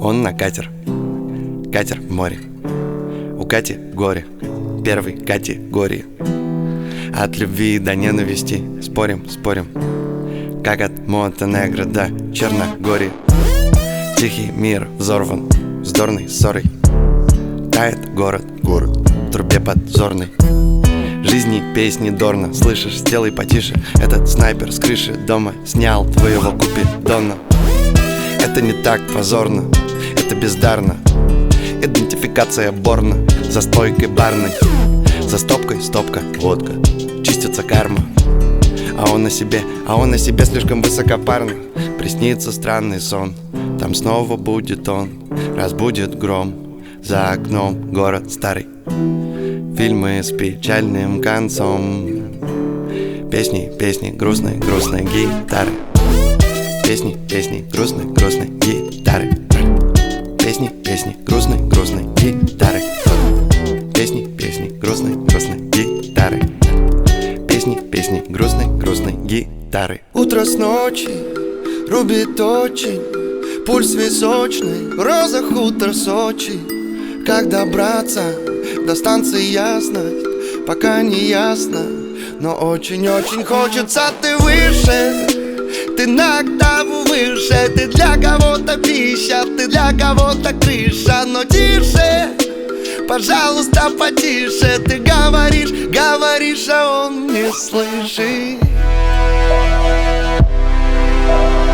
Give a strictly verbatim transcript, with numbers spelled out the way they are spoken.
Он на катер, катер в море. У Кати горе, первой категории. От любви до ненависти спорим, спорим, как от Монтенегро до Черногории. Тихий мир взорван вздорной ссорой. Тает город, город в трубе подзорной. Жизни песни Дорна, слышишь, сделай потише. Этот снайпер с крыши дома снял твоего купидона. Это не так позорно, это бездарно. Идентификация Борна за стойкой барной. За стопкой стопка, водка, чистится карма. А он на себе, а он на себе слишком высокопарно. Приснится странный сон, там снова будет он. Разбудит гром, за окном город старый. Фильмы с печальным концом. Песни, песни, грустной, грустной гитары. Песни, песни, грустной, грустной гитары. Песни, песни, грустной, грустной гитары. Песни, песни, грустной, грустной гитары. Песни, песни, грустной, грустной гитары. Утро с ночи рубит очень, пульс височный, роза хутор Сочи. Как добраться до станции ясность, пока не ясно, но очень-очень хочется. Ты выше, ты на октаву выше. Ты для кого-то пища, ты для кого-то крыша. Но тише, пожалуйста, потише. Ты говоришь, говоришь, а он не слышит.